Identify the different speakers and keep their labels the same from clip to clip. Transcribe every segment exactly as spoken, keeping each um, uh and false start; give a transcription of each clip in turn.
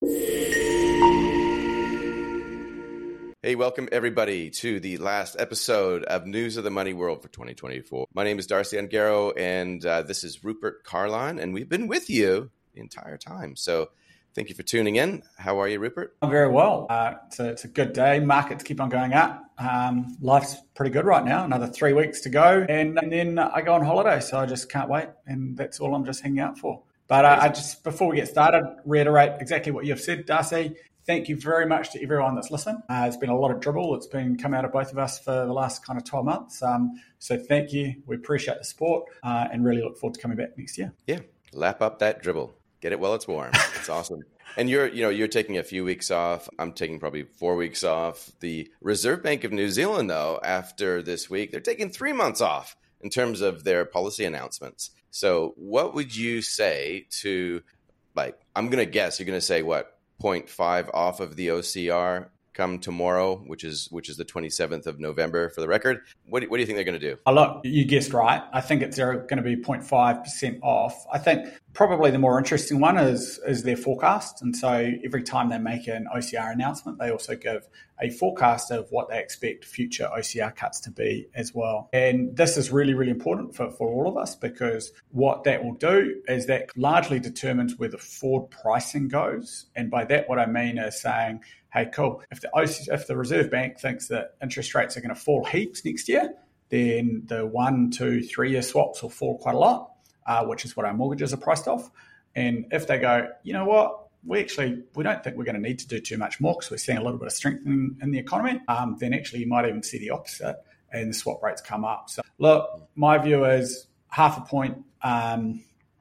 Speaker 1: Hey, welcome everybody to the last episode of News of the Money World for twenty twenty-four. My name is Darcy Ungaro, and uh, this is Rupert Carlon, and we've been with you the entire time. So thank you for tuning in. How are you, Rupert?
Speaker 2: I'm very well. Uh, it's, a, it's a good day. Markets keep on going up. Um, life's pretty good right now. Another three weeks to go, and, and then I go on holiday, so I just can't wait, and that's all I'm just hanging out for. But uh, I just, before we get started, reiterate exactly what you've said, Darcy. Thank you very much to everyone that's listened. Uh, it's been a lot of dribble. It's been come out of both of us for the last kind of twelve months. Um, so thank you. We appreciate the support uh, and really look forward to coming back next year.
Speaker 1: Yeah, lap up that dribble. Get it while it's warm. It's awesome. And you're, you know, you're taking a few weeks off. I'm taking probably four weeks off. The Reserve Bank of New Zealand, though, after this week, they're taking three months off in terms of their policy announcements. So what would you say to, like, I'm going to guess you're going to say what? zero point five off of the O C R come tomorrow, which is which is the twenty-seventh of November for the record. What do, what do you think they're going to do?
Speaker 2: Oh, look, you guessed right. I think it's going to be zero point five percent off. I think probably the more interesting one is is their forecast. And so every time they make an O C R announcement, they also give a forecast of what they expect future O C R cuts to be as well. And this is really, really important for, for all of us, because what that will do is that largely determines where the forward pricing goes. And by that, what I mean is saying, hey, cool, if the O C, if the Reserve Bank thinks that interest rates are going to fall heaps next year, then the one, two, three-year swaps will fall quite a lot, uh, which is what our mortgages are priced off. And if they go, you know what, we actually, we don't think we're going to need to do too much more because we're seeing a little bit of strengthening in the economy, um, then actually you might even see the opposite and the swap rates come up. So look, my view is half a point um,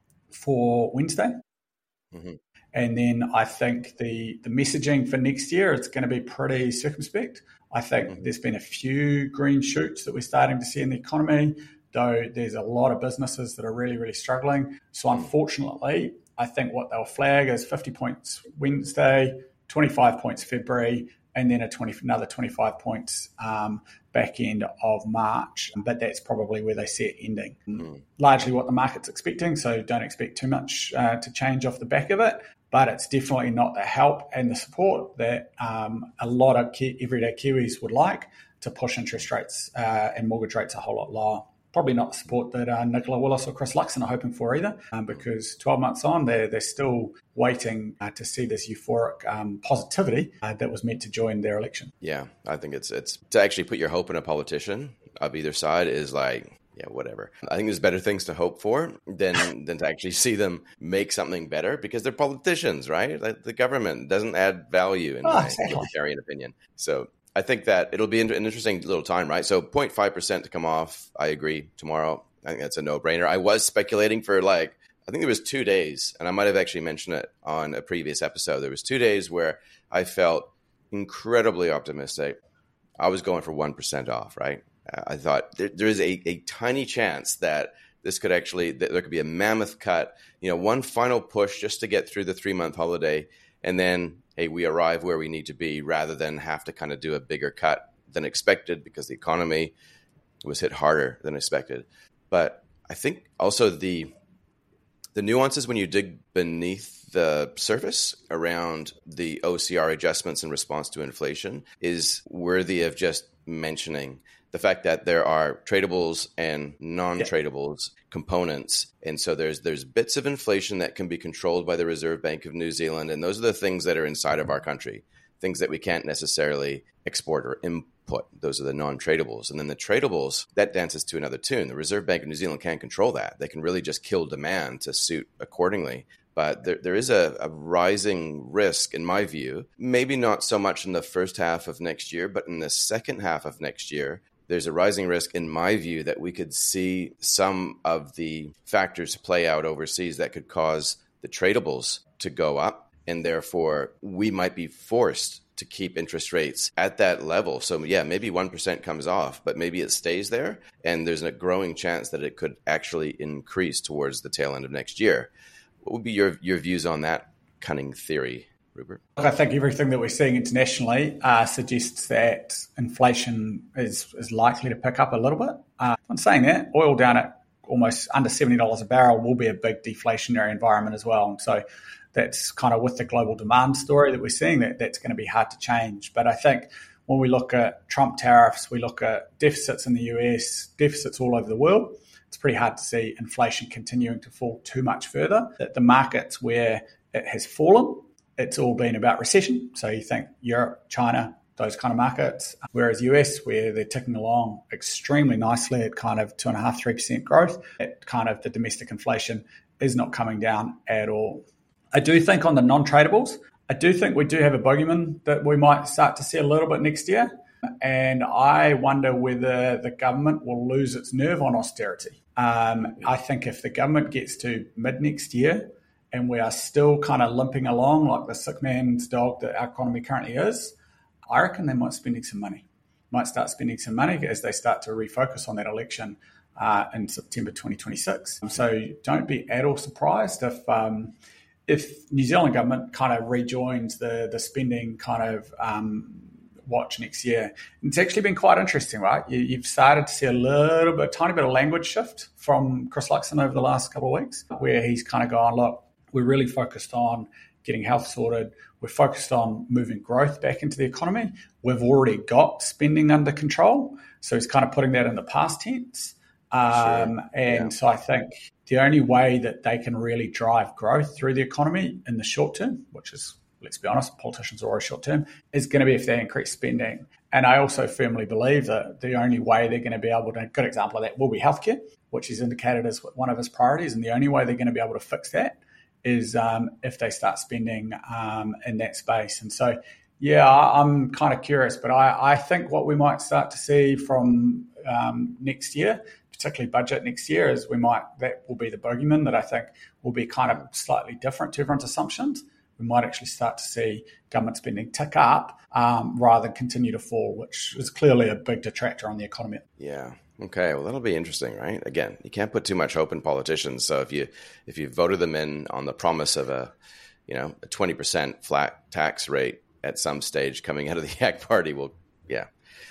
Speaker 2: for Wednesday. Mm-hmm. And then I think the, the messaging for next year, it's going to be pretty circumspect. I think mm-hmm. there's been a few green shoots that we're starting to see in the economy, though there's a lot of businesses that are really, really struggling. So unfortunately, I think what they'll flag is fifty points Wednesday, twenty-five points February, and then a twenty another twenty-five points um, back end of March. But that's probably where they see it ending. Mm. Largely what the market's expecting, so don't expect too much uh, to change off the back of it. But it's definitely not the help and the support that um, a lot of ki- everyday Kiwis would like to push interest rates uh, and mortgage rates a whole lot lower. Probably not the support that uh, Nicola Willis or Chris Luxon are hoping for either, um, because twelve months on, they're, they're still waiting uh, to see this euphoric um, positivity uh, that was meant to join their election.
Speaker 1: Yeah, I think it's it's to actually put your hope in a politician of either side is like, yeah, whatever. I think there's better things to hope for than than to actually see them make something better, because they're politicians, right? Like the government doesn't add value in oh, my exactly. libertarian opinion. So I think that it'll be an interesting little time, right? So zero point five percent to come off, I agree, tomorrow. I think that's a no-brainer. I was speculating for like, I think there was two days, and I might have actually mentioned it on a previous episode. There was two days where I felt incredibly optimistic. I was going for one percent off, right? I thought there, there is a, a tiny chance that this could actually, that there could be a mammoth cut, you know, one final push just to get through the three-month holiday, and then hey, we arrive where we need to be, rather than have to kind of do a bigger cut than expected because the economy was hit harder than expected. But I think also the the nuances when you dig beneath the surface around the O C R adjustments in response to inflation is worthy of just mentioning. The fact that there are tradables and non-tradables yeah. components. And so there's there's bits of inflation that can be controlled by the Reserve Bank of New Zealand. And those are the things that are inside of our country, things that we can't necessarily export or input. Those are the non-tradables. And then the tradables, that dances to another tune. The Reserve Bank of New Zealand can't control that. They can really just kill demand to suit accordingly. But there, there is a, a rising risk, in my view, maybe not so much in the first half of next year, but in the second half of next year, there's a rising risk, in my view, that we could see some of the factors play out overseas that could cause the tradables to go up. And therefore, we might be forced to keep interest rates at that level. So yeah, maybe one percent comes off, but maybe it stays there. And there's a growing chance that it could actually increase towards the tail end of next year. What would be your, your views on that cunning theory, Rupert?
Speaker 2: I think everything that we're seeing internationally uh, suggests that inflation is, is likely to pick up a little bit. Uh, I'm saying that, oil down at almost under seventy dollars a barrel will be a big deflationary environment as well. And so that's kind of with the global demand story that we're seeing, that that's going to be hard to change. But I think when we look at Trump tariffs, we look at deficits in the U S, deficits all over the world, it's pretty hard to see inflation continuing to fall too much further. That the markets where it has fallen, it's all been about recession. So you think Europe, China, those kind of markets, whereas U S, where they're ticking along extremely nicely at kind of two and a half, three percent growth, at kind of the domestic inflation is not coming down at all. I do think on the non-tradables, I do think we do have a bogeyman that we might start to see a little bit next year. And I wonder whether the government will lose its nerve on austerity. Um, I think if the government gets to mid next year and we are still kind of limping along like the sick man's dog that our economy currently is, I reckon they might spending some money, might start spending some money as they start to refocus on that election uh, in September twenty twenty-six. So don't be at all surprised if um, if New Zealand government kind of rejoins the the spending kind of um, watch next year. And it's actually been quite interesting, right? You, you've started to see a little bit, a tiny bit of language shift from Chris Luxon over the last couple of weeks, where he's kind of gone, look, we're really focused on getting health sorted. We're focused on moving growth back into the economy. We've already got spending under control. So he's kind of putting that in the past tense. Um, sure. And yeah. So I think the only way that they can really drive growth through the economy in the short term, which is, let's be honest, politicians are always short term, is going to be if they increase spending. And I also firmly believe that the only way they're going to be able to, a good example of that will be healthcare, which is indicated as one of his priorities. And the only way they're going to be able to fix that is um, if they start spending um, in that space. And so, yeah, I'm kind of curious, but I, I think what we might start to see from um, next year, particularly budget next year, is we might, that will be the bogeyman that I think will be kind of slightly different to everyone's assumptions. We might actually start to see government spending tick up um, rather than continue to fall, which is clearly a big detractor on the economy.
Speaker 1: Yeah. Okay, well, that'll be interesting, right? Again, you can't put too much hope in politicians. So if you if you voted them in on the promise of a, you know, a twenty percent flat tax rate at some stage coming out of the A C T Party, well, yeah,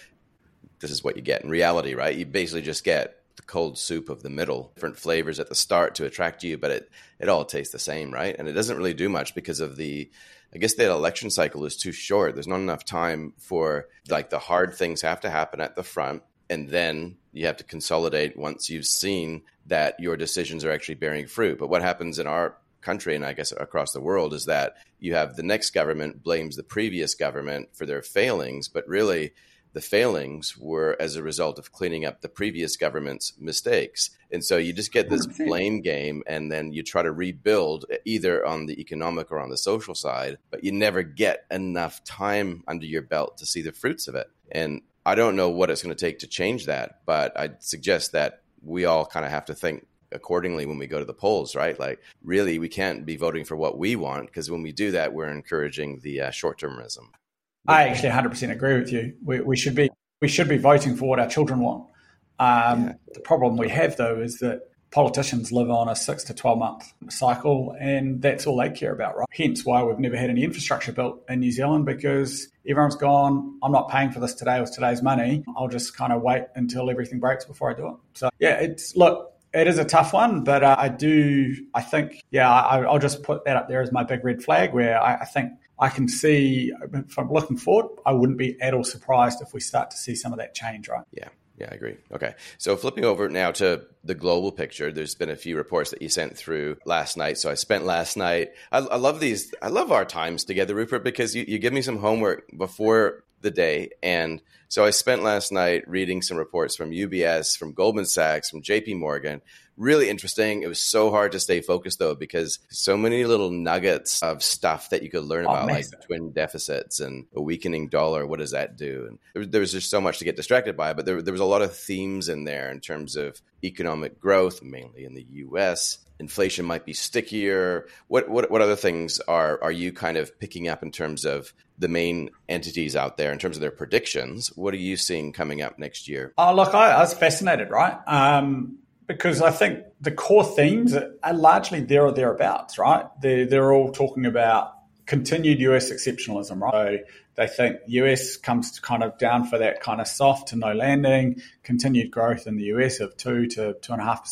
Speaker 1: this is what you get in reality, right? You basically just get the cold soup of the middle, different flavors at the start to attract you, but it it all tastes the same, right? And it doesn't really do much because of the, I guess that election cycle is too short. There's not enough time for, like, the hard things have to happen at the front. And then you have to consolidate once you've seen that your decisions are actually bearing fruit. But what happens in our country, and I guess across the world, is that you have the next government blames the previous government for their failings, but really the failings were as a result of cleaning up the previous government's mistakes. And so you just get this blame game, and then you try to rebuild either on the economic or on the social side, but you never get enough time under your belt to see the fruits of it. And I don't know what it's going to take to change that, but I'd suggest that we all kind of have to think accordingly when we go to the polls, right? Like, really, we can't be voting for what we want, because when we do that, we're encouraging the uh, short-termism.
Speaker 2: I actually one hundred percent agree with you. We, we should be we should be voting for what our children want. Um, yeah. The problem we have, though, is that politicians live on a six to twelve month cycle, and that's all they care about, right? Hence why we've never had any infrastructure built in New Zealand, because everyone's gone, I'm not paying for this today with today's money. I'll just kind of wait until everything breaks before I do it. So, yeah, it's look, it is a tough one, but uh, I do, I think, yeah, I, I'll just put that up there as my big red flag, where I, I think I can see, if I'm looking forward, I wouldn't be at all surprised if we start to see some of that change, right?
Speaker 1: Yeah. Yeah, I agree. Okay. So flipping over now to the global picture, there's been a few reports that you sent through last night. So I spent last night, I, I love these, I love our times together, Rupert, because you, you give me some homework before the day. And so I spent last night reading some reports from U B S, from Goldman Sachs, from J P Morgan. Really interesting. It was so hard to stay focused, though, because so many little nuggets of stuff that you could learn about, oh, like twin deficits and a weakening dollar. What does that do? And there, there was just so much to get distracted by, but there, there was a lot of themes in there in terms of economic growth, mainly in the U S. Inflation might be stickier. What what what other things are are you kind of picking up in terms of the main entities out there in terms of their predictions? What are you seeing coming up next year?
Speaker 2: Oh, look, I, I was fascinated, right? Um, because I think the core themes are largely there or thereabouts, right? They're, they're all talking about continued U S exceptionalism, right? So they think U S comes kind of down for that kind of soft to no landing, continued growth in the U S of two to two and a half percent.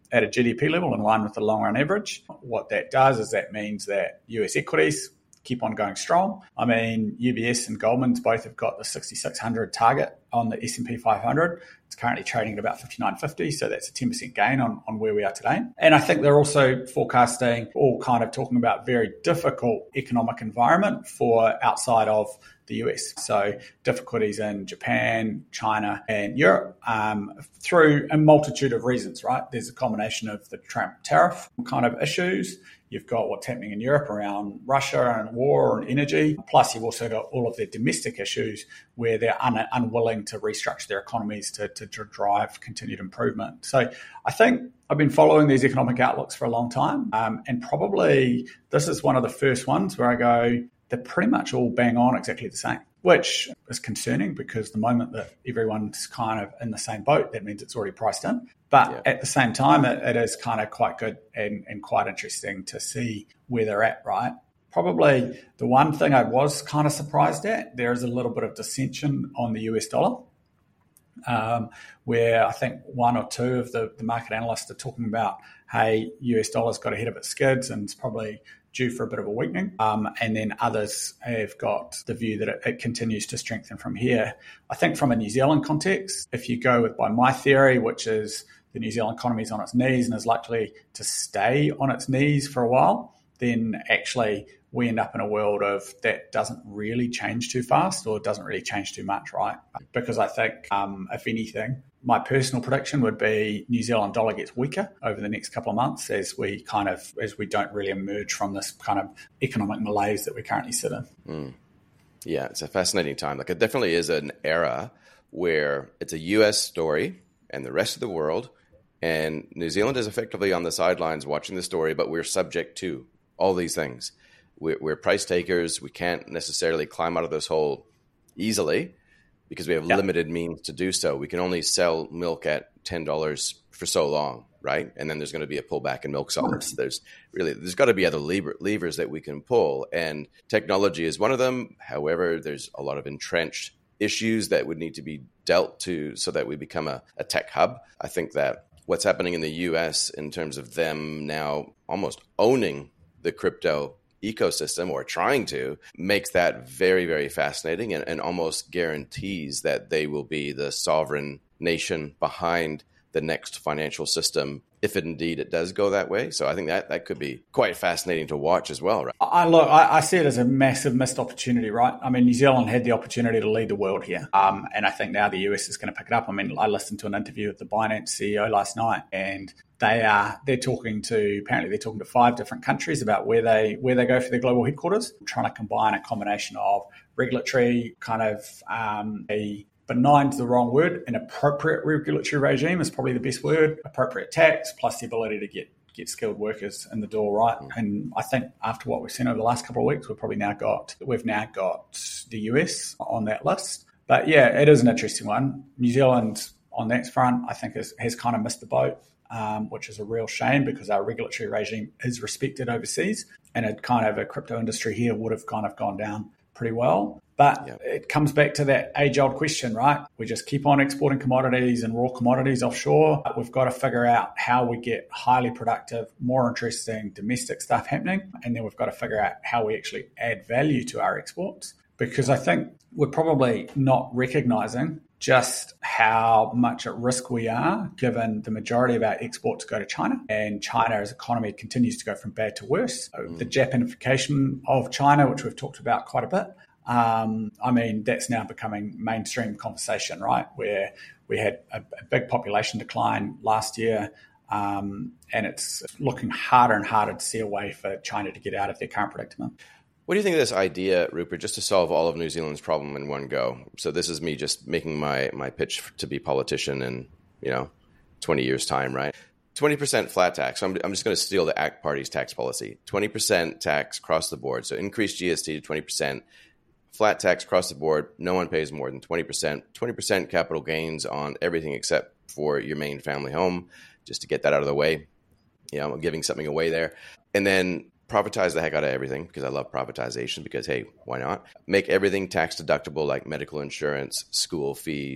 Speaker 2: at a G D P level in line with the long run average. What that does is that means that U S equities keep on going strong. I mean, U B S and Goldman's both have got the sixty-six hundred target on the S and P five hundred. It's currently trading at about fifty-nine fifty, so that's a ten percent gain on, on where we are today. And I think they're also forecasting, all kind of talking about very difficult economic environment for outside of the U S. So difficulties in Japan, China, and Europe um, through a multitude of reasons, right? There's a combination of the Trump tariff kind of issues. You've got what's happening in Europe around Russia and war and energy. Plus, you've also got all of their domestic issues where they're un- unwilling to restructure their economies to, to, to drive continued improvement. So I think I've been following these economic outlooks for a long time. Um, and probably this is one of the first ones where I go, they're pretty much all bang on exactly the same, which is concerning because the moment that everyone's kind of in the same boat, that means it's already priced in. But yeah. At the same time, it, it is kind of quite good and, and quite interesting to see where they're at, right? Probably the one thing I was kind of surprised at, there is a little bit of dissension on the U S dollar, um, where I think one or two of the, the market analysts are talking about, hey, U S dollar's got ahead of its skids and it's probably due for a bit of a weakening. Um, and then others have got the view that it, it continues to strengthen from here. I think from a New Zealand context, if you go with by my theory, which is the New Zealand economy is on its knees and is likely to stay on its knees for a while, then actually we end up in a world of that doesn't really change too fast or doesn't really change too much, right? Because I think, um, if anything, my personal prediction would be New Zealand dollar gets weaker over the next couple of months as we kind of, as we don't really emerge from this kind of economic malaise that we currently sit in.
Speaker 1: Mm. Yeah, it's a fascinating time. Like it definitely is an era where it's a U S story and the rest of the world, and New Zealand is effectively on the sidelines watching the story, but we're subject to all these things. We're, we're price takers. We can't necessarily climb out of this hole easily because we have yep. limited means to do so. We can only sell milk at ten dollars for so long, right? And then there's going to be a pullback in milk solids. There's really, there's got to be other lever, levers that we can pull, and technology is one of them. However, there's a lot of entrenched issues that would need to be dealt to so that we become a, a tech hub. I think that what's happening in the U S in terms of them now almost owning the crypto ecosystem or trying to makes that very, very fascinating and, and almost guarantees that they will be the sovereign nation behind the next financial system if it indeed it does go that way. So I think that that could be quite fascinating to watch as well, right?
Speaker 2: I look, I, I see it as a massive missed opportunity, right? I mean, New Zealand had the opportunity to lead the world here. Um, and I think now the U S is going to pick it up. I mean, I listened to an interview with the Binance C E O last night, and they are, they're talking to, apparently they're talking to five different countries about where they, where they go for their global headquarters, trying to combine a combination of regulatory kind of, um, a, benign is the wrong word. An appropriate regulatory regime is probably the best word. Appropriate tax plus the ability to get get skilled workers in the door, right? And I think after what we've seen over the last couple of weeks, we've probably now got we've now got the U S on that list. But yeah, it is an interesting one. New Zealand on that front, I think has, has kind of missed the boat, um, which is a real shame because our regulatory regime is respected overseas, and it kind of a crypto industry here would have kind of gone down pretty well. But yeah. It comes back to that age-old question, right? We just keep on exporting commodities and raw commodities offshore. We've got to figure out how we get highly productive, more interesting domestic stuff happening. And then we've got to figure out how we actually add value to our exports. Because I think we're probably not recognizing just how much at risk we are, given the majority of our exports go to China, and China's economy continues to go from bad to worse. Mm. The Japanification of China, which we've talked about quite a bit, um, I mean, that's now becoming mainstream conversation, right? Where we had a, a big population decline last year, um, and it's looking harder and harder to see a way for China to get out of their current predicament.
Speaker 1: What do you think of this idea, Rupert, just to solve all of New Zealand's problem in one go? So this is me just making my my pitch to be politician in, you know, twenty years' time, right? twenty percent flat tax. So I'm, I'm just going to steal the A C T Party's tax policy. twenty percent tax across the board. So increase G S T to twenty percent. Flat tax across the board. No one pays more than twenty percent. twenty percent capital gains on everything except for your main family home, just to get that out of the way. You know, I'm giving something away there. And then privatize the heck out of everything, because I love privatization, because, hey, why not? Make everything tax deductible, like medical insurance, school fees,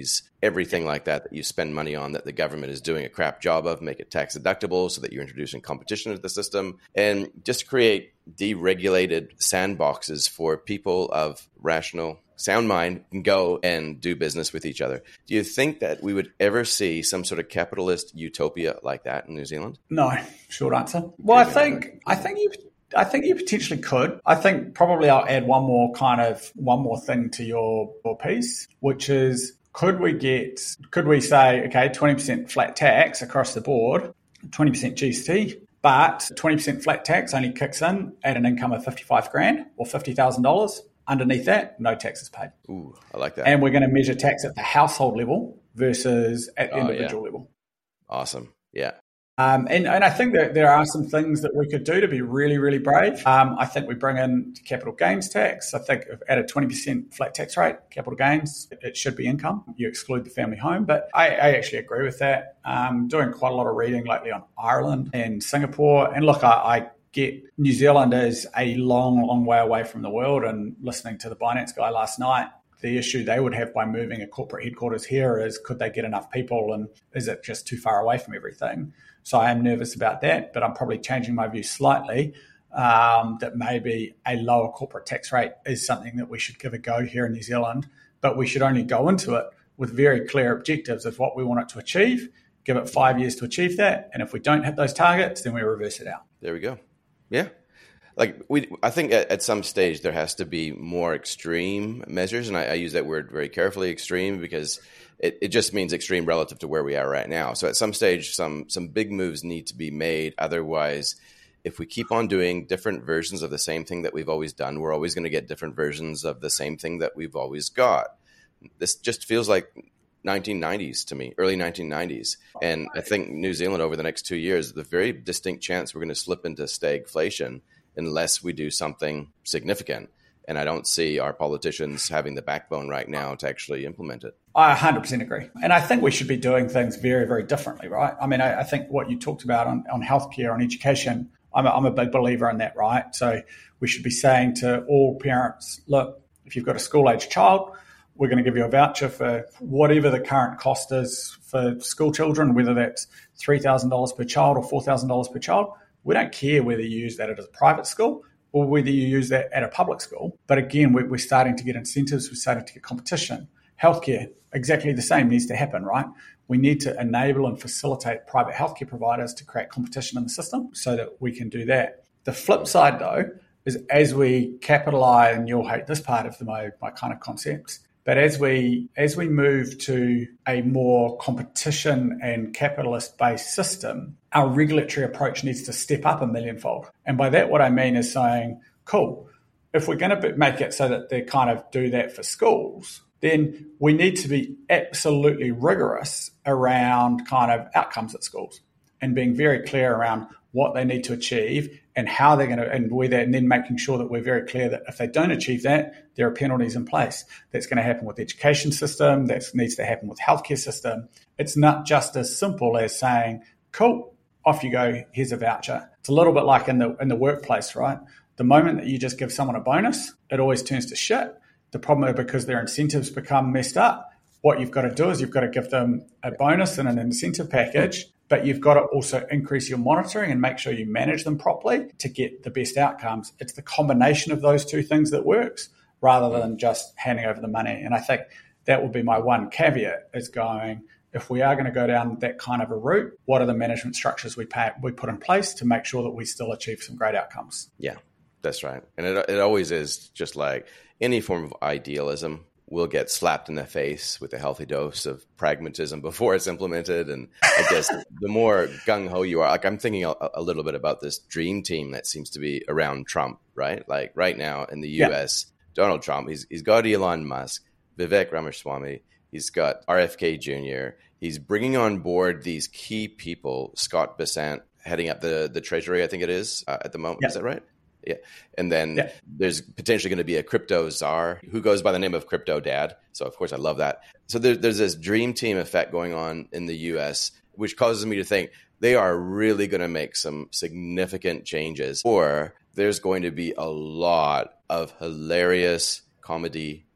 Speaker 1: everything like that that you spend money on that the government is doing a crap job of, make it tax deductible so that you're introducing competition into the system, and just create deregulated sandboxes for people of rational, sound mind can go and do business with each other. Do you think that we would ever see some sort of capitalist utopia like that in New Zealand?
Speaker 2: No, short answer. Well, I think I think you I think you potentially could. I think probably I'll add one more kind of one more thing to your, your piece, which is could we get could we say, okay, twenty percent flat tax across the board, twenty percent G S T, but twenty percent flat tax only kicks in at an income of fifty-five grand or fifty thousand dollars. Underneath that, no taxes paid.
Speaker 1: Ooh, I like that.
Speaker 2: And we're going to measure tax at the household level versus at the
Speaker 1: oh,
Speaker 2: individual
Speaker 1: yeah.
Speaker 2: level.
Speaker 1: Awesome. Yeah.
Speaker 2: Um, and, and I think that there are some things that we could do to be really, really brave. Um, I think we bring in capital gains tax. I think at a twenty percent flat tax rate, capital gains, it should be income. You exclude the family home. But I, I actually agree with that. Um, doing quite a lot of reading lately on Ireland and Singapore. And look, I, I get New Zealand is a long, long way away from the world. And listening to the Binance guy last night, the issue they would have by moving a corporate headquarters here is could they get enough people and is it just too far away from everything? So I am nervous about that, but I'm probably changing my view slightly um, that maybe a lower corporate tax rate is something that we should give a go here in New Zealand, but we should only go into it with very clear objectives of what we want it to achieve, give it five years to achieve that, and if we don't hit those targets, then we reverse it out.
Speaker 1: There we go. Yeah. Like we, I think at, at some stage there has to be more extreme measures, and I, I use that word very carefully, extreme, because it, it just means extreme relative to where we are right now. So at some stage, some some big moves need to be made. Otherwise, if we keep on doing different versions of the same thing that we've always done, we're always going to get different versions of the same thing that we've always got. This just feels like nineteen nineties to me, early nineteen nineties. And I think New Zealand over the next two years, the very distinct chance we're going to slip into stagflation unless we do something significant. And I don't see our politicians having the backbone right now to actually implement it.
Speaker 2: I one hundred percent agree. And I think we should be doing things very, very differently, right? I mean, I, I think what you talked about on, on healthcare, on education, I'm a, I'm a big believer in that, right? So we should be saying to all parents, look, if you've got a school-age child, we're going to give you a voucher for whatever the current cost is for school children, whether that's three thousand dollars per child or four thousand dollars per child. We don't care whether you use that at a private school or whether you use that at a public school. But again, we're starting to get incentives. We're starting to get competition. Healthcare, exactly the same, needs to happen, right? We need to enable and facilitate private healthcare providers to create competition in the system so that we can do that. The flip side, though, is as we capitalize, and you'll hate this part of the, my, my kind of concepts, but as we as we move to a more competition and capitalist-based system, our regulatory approach needs to step up a millionfold. And by that, what I mean is saying, cool, if we're going to make it so that they kind of do that for schools, then we need to be absolutely rigorous around kind of outcomes at schools and being very clear around what they need to achieve and how they're going to, and whether, and then making sure that we're very clear that if they don't achieve that, there are penalties in place. That's going to happen with the education system. That needs to happen with healthcare system. It's not just as simple as saying, cool, off you go, here's a voucher. It's a little bit like in the in the workplace, right? The moment that you just give someone a bonus, it always turns to shit. The problem is because their incentives become messed up. What you've got to do is you've got to give them a bonus and an incentive package, but you've got to also increase your monitoring and make sure you manage them properly to get the best outcomes. It's the combination of those two things that works rather than just handing over the money. And I think that would be my one caveat is going, if we are going to go down that kind of a route, what are the management structures we pay, we put in place to make sure that we still achieve some great outcomes?
Speaker 1: Yeah, that's right. And it it always is just like any form of idealism will get slapped in the face with a healthy dose of pragmatism before it's implemented. And I guess the more gung-ho you are, like I'm thinking a, a little bit about this dream team that seems to be around Trump, right? Like right now in the U S, yeah. Donald Trump, he's he's got Elon Musk, Vivek Ramaswamy, he's got R F K Junior He's bringing on board these key people, Scott Bessent heading up the, the treasury, I think it is uh, at the moment. Yeah. Is that right? Yeah. And then yeah. there's potentially going to be a crypto czar who goes by the name of Crypto Dad. So, of course, I love that. So there, there's this dream team effect going on in the U S, which causes me to think they are really going to make some significant changes, or there's going to be a lot of hilarious comedy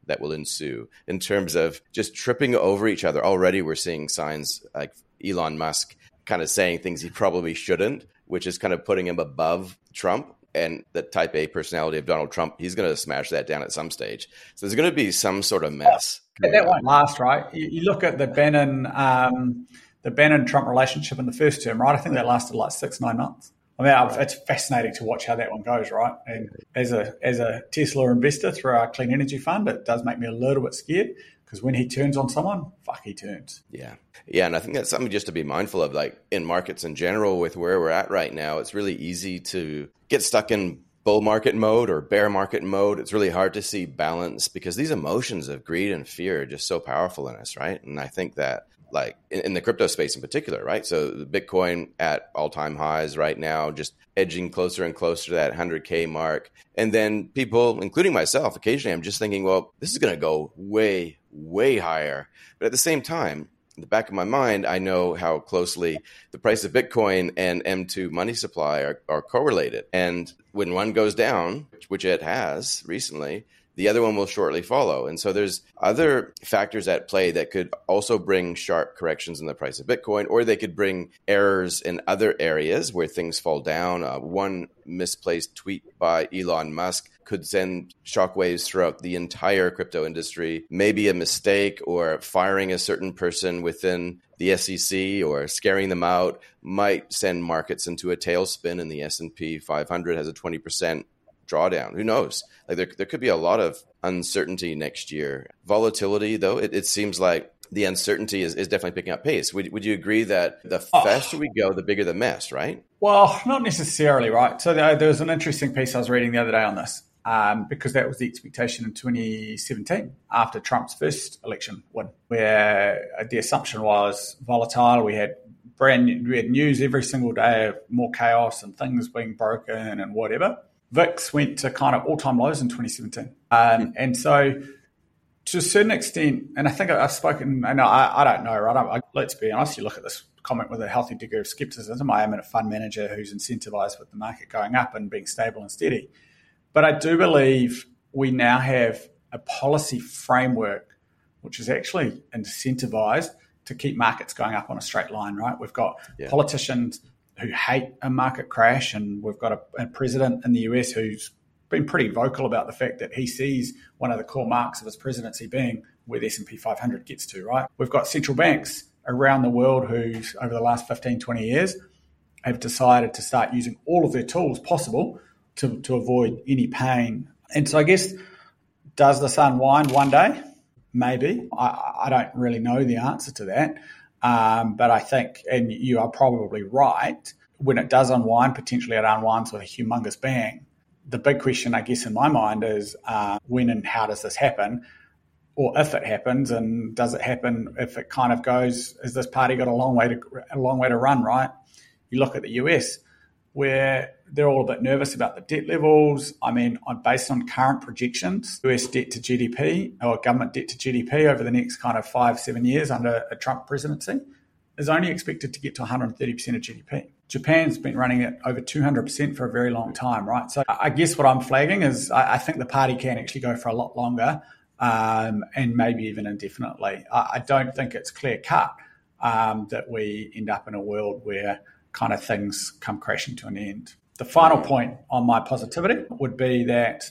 Speaker 1: that will ensue in terms of just tripping over each other. Already we're seeing signs like Elon Musk kind of saying things he probably shouldn't, which is kind of putting him above Trump. And the type A personality of Donald Trump, he's going to smash that down at some stage. So there's going to be some sort of mess.
Speaker 2: But that won't last, right? You, you look at the Bannon, um, the Bannon-Trump relationship in the first term, right? I think that lasted like six, nine months. I mean, right. It's fascinating to watch how that one goes, right? And as a as a Tesla investor through our clean energy fund, it does make me a little bit scared because when he turns on someone, fuck, he turns.
Speaker 1: Yeah. Yeah, and I think that's something just to be mindful of, like in markets in general with where we're at right now. It's really easy to get stuck in bull market mode or bear market mode. It's really hard to see balance because these emotions of greed and fear are just so powerful in us, right? And I think that like in, in the crypto space in particular, right? So the Bitcoin at all-time highs right now, just edging closer and closer to that one hundred K mark. And then people, including myself, occasionally I'm just thinking, well, this is going to go way, way higher. But at the same time, in the back of my mind, I know how closely the price of Bitcoin and M two money supply are, are correlated. And when one goes down, which it has recently, the other one will shortly follow. And so there's other factors at play that could also bring sharp corrections in the price of Bitcoin, or they could bring errors in other areas where things fall down. Uh, one misplaced tweet by Elon Musk could send shockwaves throughout the entire crypto industry. Maybe a mistake or firing a certain person within the S E C or scaring them out might send markets into a tailspin, and the S and P five hundred has a twenty percent drawdown. Who knows? Like there, there could be a lot of uncertainty next year. Volatility, though, it, it seems like the uncertainty is, is definitely picking up pace. Would, would you agree that the faster oh. we go, the bigger the mess, right?
Speaker 2: Well, not necessarily, right? So there, there was an interesting piece I was reading the other day on this, um, because that was the expectation in twenty seventeen after Trump's first election win, where the assumption was volatile. We had brand new, we had news every single day of more chaos and things being broken and whatever. V I X went to kind of all-time lows in twenty seventeen. Um, mm. And so to a certain extent, and I think I've spoken, and I, I don't know, right? I, I, let's be honest, you look at this comment with a healthy degree of skepticism. I am a fund manager who's incentivized with the market going up and being stable and steady. But I do believe we now have a policy framework which is actually incentivized to keep markets going up on a straight line, right? We've got yeah. politicians who hate a market crash, and we've got a, a president in the U S who's been pretty vocal about the fact that he sees one of the core marks of his presidency being where the S and P five hundred gets to, right? We've got central banks around the world who, over the last fifteen, twenty years, have decided to start using all of their tools possible to, to avoid any pain. And so I guess, does this unwind one day? Maybe. I, I don't really know the answer to that. Um, but I think, and you are probably right, when it does unwind, potentially it unwinds with a humongous bang. The big question, I guess, in my mind is uh, when and how does this happen? Or if it happens, and does it happen if it kind of goes, has this party got a long way to a long way to run, right? You look at the U S, where they're all a bit nervous about the debt levels. I mean, based on current projections, U S debt to G D P or government debt to G D P over the next kind of five, seven years under a Trump presidency is only expected to get to one hundred thirty percent of G D P. Japan's been running at over two hundred percent for a very long time, right? So I guess what I'm flagging is I, I think the party can actually go for a lot longer, um, and maybe even indefinitely. I, I don't think it's clear cut um, that we end up in a world where kind of things come crashing to an end. The final point on my positivity would be that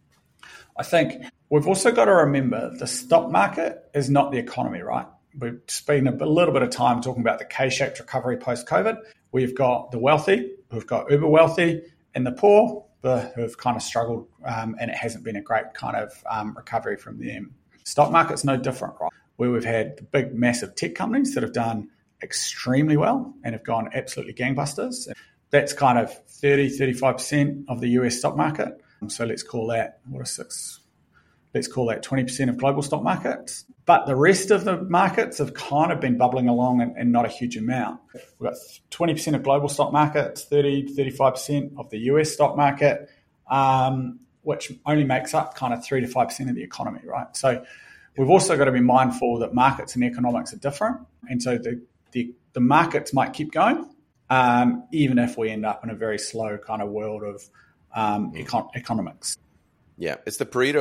Speaker 2: I think we've also got to remember the stock market is not the economy, right? We've spent a little bit of time talking about the K-shaped recovery post-COVID. We've got the wealthy, who've got uber wealthy, and the poor, who've kind of struggled, um, and it hasn't been a great kind of um, recovery from them. Stock market's no different, right? Where we've had the big, massive tech companies that have done extremely well and have gone absolutely gangbusters. That's kind of thirty, thirty-five percent of the U S stock market. So let's call that, what is six? Let's call that twenty percent of global stock markets. But the rest of the markets have kind of been bubbling along and, and not a huge amount. We've got twenty percent of global stock markets, thirty, thirty-five percent of the U S stock market, um, which only makes up kind of three to five percent of the economy, right? So we've also got to be mindful that markets and economics are different. And so the The, the markets might keep going, um, even if we end up in a very slow kind of world of um, econ- economics.
Speaker 1: Yeah, it's the Pareto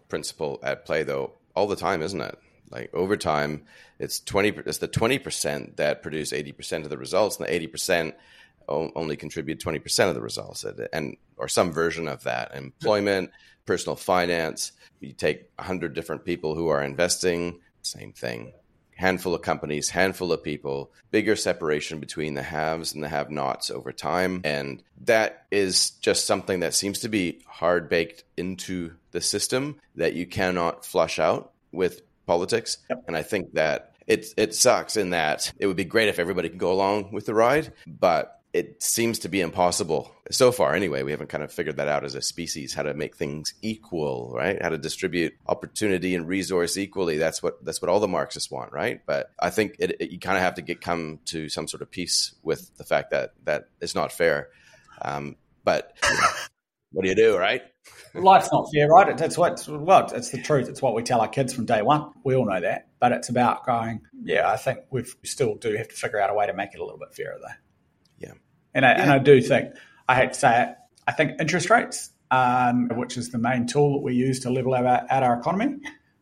Speaker 1: principle at play though all the time, isn't it? Like over time, it's twenty. It's the twenty percent that produce eighty percent of the results, and the eighty percent only contribute twenty percent of the results, and or some version of that. Employment, personal finance. You take a hundred different people who are investing, same thing. Handful of companies, handful of people, bigger separation between the haves and the have-nots over time. And that is just something that seems to be hard baked into the system that you cannot flush out with politics. Yep. And I think that it, it sucks in that it would be great if everybody could go along with the ride, but it seems to be impossible. So far, anyway, we haven't kind of figured that out as a species, how to make things equal, right? How to distribute opportunity and resource equally. That's what that's what all the Marxists want, right? But I think it, it, you kind of have to get come to some sort of peace with the fact that that it's not fair. Um, but you know, what do you do, right?
Speaker 2: Life's not fair, right? It's what well, it's the truth. It's what we tell our kids from day one. We all know that. But it's about going, yeah, I think we still do have to figure out a way to make it a little bit fairer, though.
Speaker 1: Yeah.
Speaker 2: And I,
Speaker 1: yeah.
Speaker 2: and I do think, I hate to say it, I think interest rates, um, which is the main tool that we use to level out our, out our economy,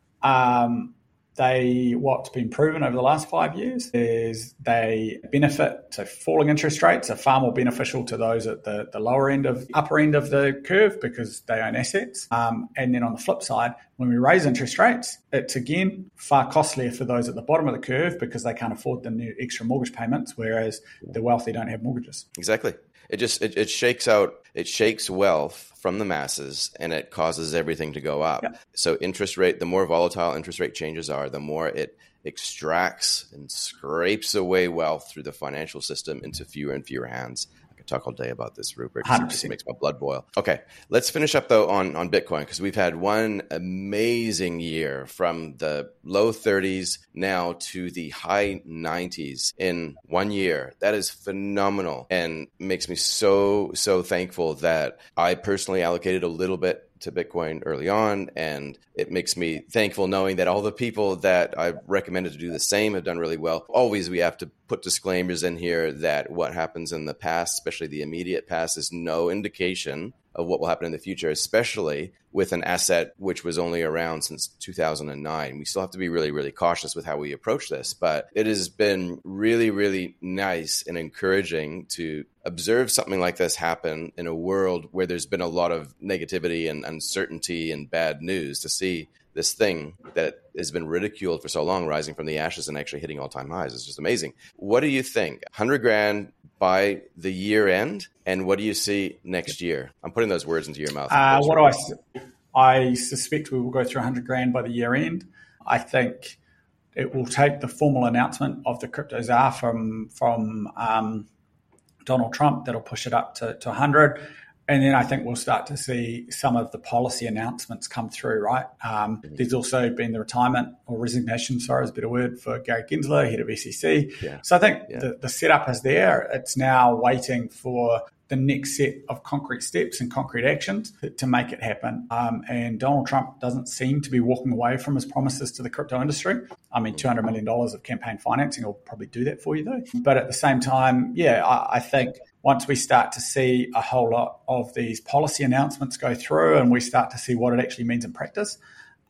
Speaker 2: um, they what's been proven over the last five years is they benefit. So falling interest rates are far more beneficial to those at the, the lower end of upper end of the curve because they own assets. Um, and then on the flip side, when we raise interest rates, it's again far costlier for those at the bottom of the curve because they can't afford the new extra mortgage payments, whereas the wealthy don't have mortgages.
Speaker 1: Exactly. It just it, it shakes out, it shakes wealth from the masses and it causes everything to go up. Yeah. So interest rate, the more volatile interest rate changes are, the more it extracts and scrapes away wealth through the financial system into fewer and fewer hands. I could talk all day about this, Rupert. It just makes my blood boil. Okay, let's finish up though on, on Bitcoin because we've had one amazing year from the low thirties now to the high nineties in one year. That is phenomenal and makes me so, so thankful that I personally allocated a little bit to Bitcoin early on. And it makes me thankful knowing that all the people that I've recommended to do the same have done really well. Always we have to put disclaimers in here that what happens in the past, especially the immediate past, is no indication of what will happen in the future, especially with an asset which was only around since two thousand nine. We still have to be really, really cautious with how we approach this, but it has been really, really nice and encouraging to observe something like this happen in a world where there's been a lot of negativity and uncertainty and bad news, to see this thing that has been ridiculed for so long rising from the ashes and actually hitting all-time highs. It's just amazing. What do you think? one hundred grand by the year end? And what do you see next year? I'm putting those words into your mouth.
Speaker 2: Uh, what do I, I suspect we will go through one hundred grand by the year end. I think it will take the formal announcement of the crypto czar from, from um, Donald Trump that'll push it up to, to one hundred. And then I think we'll start to see some of the policy announcements come through, right? Um, mm-hmm. There's also been the retirement or resignation, sorry, is a better word, for Gary Gensler, head of S E C. Yeah. So I think yeah. the, the setup is there. It's now waiting for the next set of concrete steps and concrete actions to, to make it happen. Um, and Donald Trump doesn't seem to be walking away from his promises to the crypto industry. I mean, two hundred million dollars of campaign financing will probably do that for you, though. But at the same time, yeah, I, I think once we start to see a whole lot of these policy announcements go through and we start to see what it actually means in practice,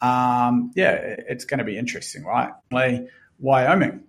Speaker 2: um, yeah, it's going to be interesting, right? Wyoming,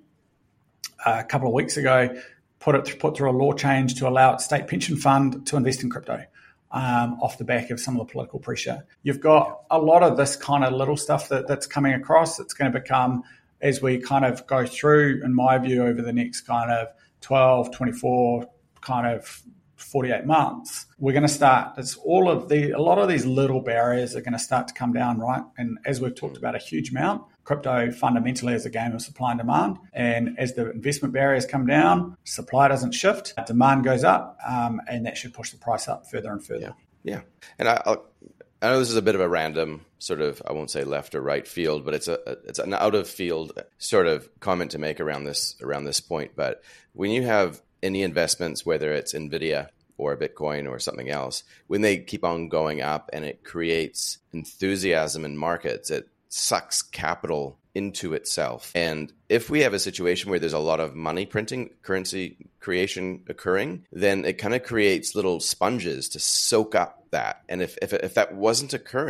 Speaker 2: a couple of weeks ago, put it put through a law change to allow its state pension fund to invest in crypto um, off the back of some of the political pressure. You've got a lot of this kind of little stuff that, that's coming across. It's going to become, as we kind of go through, in my view, over the next kind of twelve, twenty-four, kind of forty-eight months, we're going to start, it's all of the, a lot of these little barriers are going to start to come down, right? And as we've talked about a huge amount, crypto fundamentally is a game of supply and demand. And as the investment barriers come down, supply doesn't shift, demand goes up, um, and that should push the price up further and further.
Speaker 1: Yeah. yeah. And I, I'll, I know this is a bit of a random sort of, I won't say left or right field, but it's a it's an out of field sort of comment to make around this around this point. But when you have any investments, whether it's NVIDIA or Bitcoin or something else, when they keep on going up and it creates enthusiasm in markets, it sucks capital into itself. And if we have a situation where there's a lot of money printing, currency creation occurring, then it kind of creates little sponges to soak up that. And if if, if that wasn't occurring,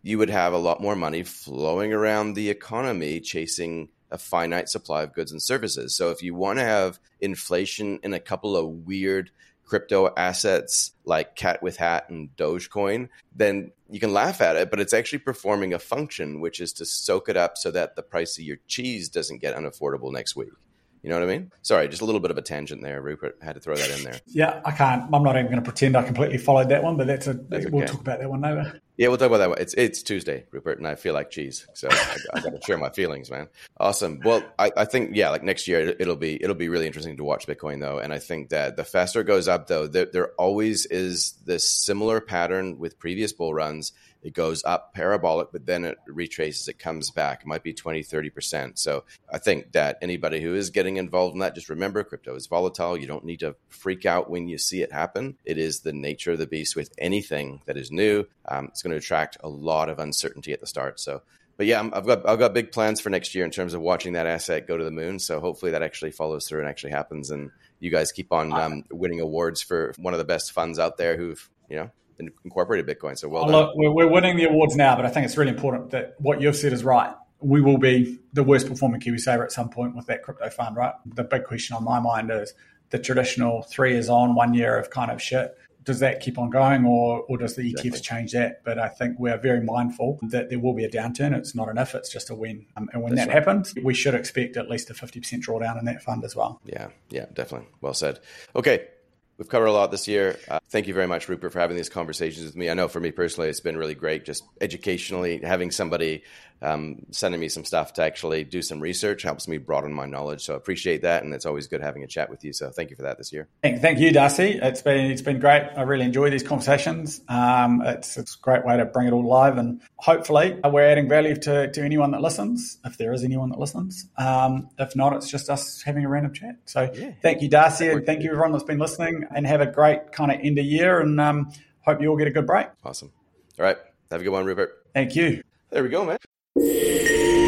Speaker 1: you would have a lot more money flowing around the economy chasing a finite supply of goods and services. So if you want to have inflation in a couple of weird crypto assets like Cat with Hat and Dogecoin, then you can laugh at it, but it's actually performing a function, which is to soak it up so that the price of your cheese doesn't get unaffordable next week. You know what I mean? Sorry, just a little bit of a tangent there, Rupert. I had to throw that in there.
Speaker 2: Yeah, I can't. I'm not even going to pretend I completely followed that one, but that's a.
Speaker 1: That's
Speaker 2: we'll
Speaker 1: okay.
Speaker 2: talk about that one later.
Speaker 1: Yeah, we'll talk about that one. It's it's Tuesday, Rupert, and I feel like cheese, so I, I got to share my feelings, man. Awesome. Well, I, I think yeah, like next year it'll be it'll be really interesting to watch Bitcoin though, and I think that the faster it goes up though, there, there always is this similar pattern with previous bull runs. It goes up parabolic, but then it retraces, it comes back. It might be twenty, thirty percent. So I think that anybody who is getting involved in that, just remember crypto is volatile. You don't need to freak out when you see it happen. It is the nature of the beast with anything that is new. Um, it's going to attract a lot of uncertainty at the start. So, but yeah, I've got I've got big plans for next year in terms of watching that asset go to the moon. So hopefully that actually follows through and actually happens. And you guys keep on um, winning awards for one of the best funds out there who've, you know, incorporated Bitcoin. So well
Speaker 2: oh,
Speaker 1: done.
Speaker 2: Look, we're, we're winning the awards now, but I think it's really important that what you've said is right. We will be the worst performing KiwiSaver at some point with that crypto fund, right? The big question on my mind is the traditional three years on, one year of kind of shit. Does that keep on going, or or does the E T Fs exactly. change that? But I think we're very mindful that there will be a downturn. It's not an if, it's just a when. Um, and when That's that right. happens, we should expect at least a fifty percent drawdown in that fund as well.
Speaker 1: Yeah, yeah, definitely. Well said. Okay. We've covered a lot this year. Uh, thank you very much, Rupert, for having these conversations with me. I know for me personally, it's been really great just educationally having somebody um, sending me some stuff to actually do some research helps me broaden my knowledge. So I appreciate that. And it's always good having a chat with you. So thank you for that this year.
Speaker 2: Thank, thank you, Darcy. It's been it's been great. I really enjoy these conversations. Um, it's, it's a great way to bring it all live. And hopefully we're adding value to, to anyone that listens, if there is anyone that listens. Um, if not, it's just us having a random chat. So yeah. Thank you, Darcy. And thank you, everyone that's been listening. And have a great kind of end of year. And um, hope you all get a good break.
Speaker 1: Awesome. All right. Have a good one, Rupert.
Speaker 2: Thank you.
Speaker 1: There we go, man.